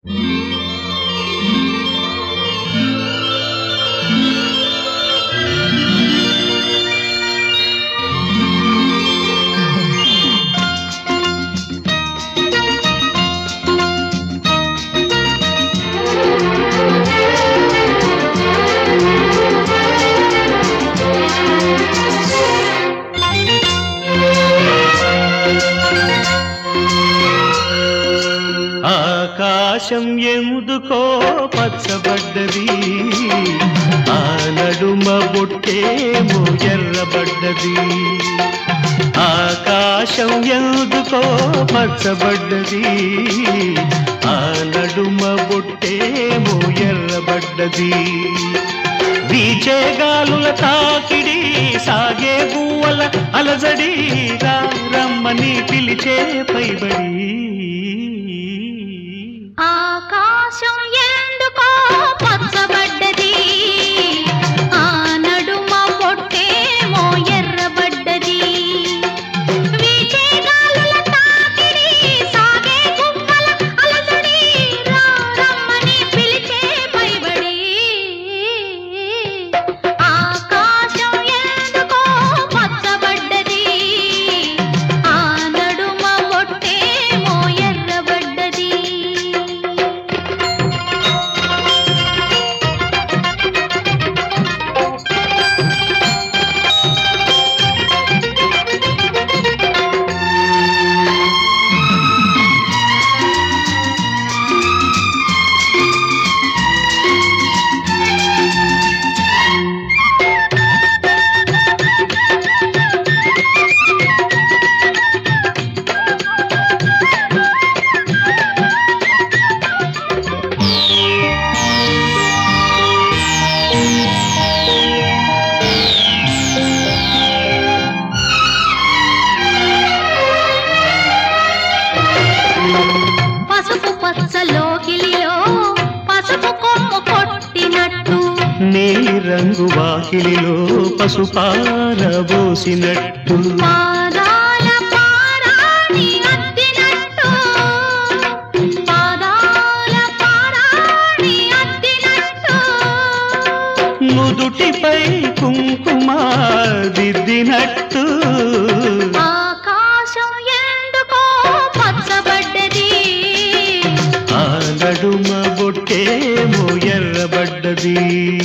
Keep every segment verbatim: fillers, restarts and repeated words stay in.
ఆకాశం ఎందుకో పచ్చబడ్డది, ఆ నడుమ బొట్టేమో ఎర్రబడ్డది. ఆకాశం ఎందుకో పచ్చబడ్డది, ఆ నడుమ బొట్టేమో ఎర్రబడ్డది. వీచే గాలుల తాకిడి, సాగే గువ్వల అలజడి, రా రమ్మని పిలిచే పైబడి. ఆకాశం ఎందుకో పచ్చబడ్డది, ఆ నడుమ బొట్టేమో ఎర్రబడ్డది. వీచే గాలుల తాకిడి, సాగే గువ్వల అలజడి, రా రమ్మని పిలిచే పైబడి. ఆకాశం ఎందుకో పచ్చబడ్డది, ఆ నడుమ బొట్టేమో ఎర్రబడ్డది. పసుపు పచ్చలోకిలిలో పసుపు కొమ్ము కొట్టినట్టు, నీ రంగు వాకిలిలో పసుపారబోసినట్టు, పాదాల పారాణి అద్దినట్టు, పాదాల పారాణి అద్దినట్టు. నుదుటిపై కుంకుమ దిద్దినట్టు. ఆకాశం ఎందుకో పచ్చబడ్డది, ఆ నడుమ బొట్టేమో ఎర్రబడ్డది.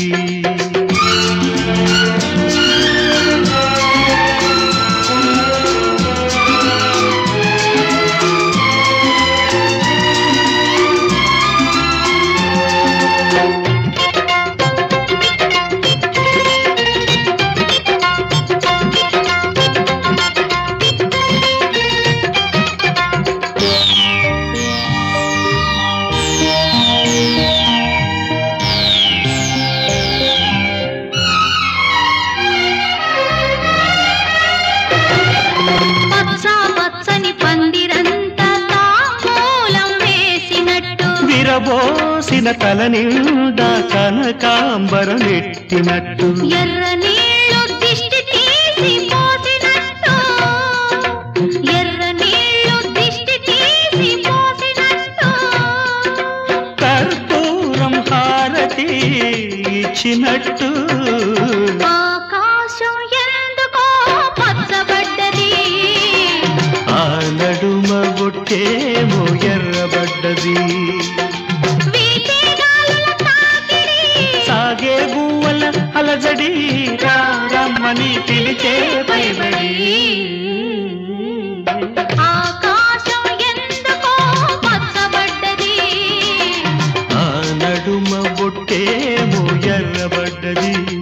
పచ్చ పచ్చని పందిరంతా తాంబూలం వేసినట్టు, విరబోసిన తల నిండా కనకాంబరమెట్టినట్టు. ఎర్ర నీళ్లు దిష్టి తీసి పోసినట్టు, ఎర్ర నీళ్లు దిష్టి తీసి పోసినట్టు. కర్పూరం హారతి ఇచ్చినట్టు. ఆకాశం ఎందుకో పచ్చబడ్డది, ఆ నడుమ బొట్టేమో ఎర్రబడ్డది. వీచే గాలుల తాకిడి, సాగే గువ్వల అలజడి, రా రమ్మని పిలిచే పైబడి. ఆకాశం ఎందుకో పచ్చబడ్డది, ఆ నడుమ బొట్టేమో ఎర్రబడ్డది.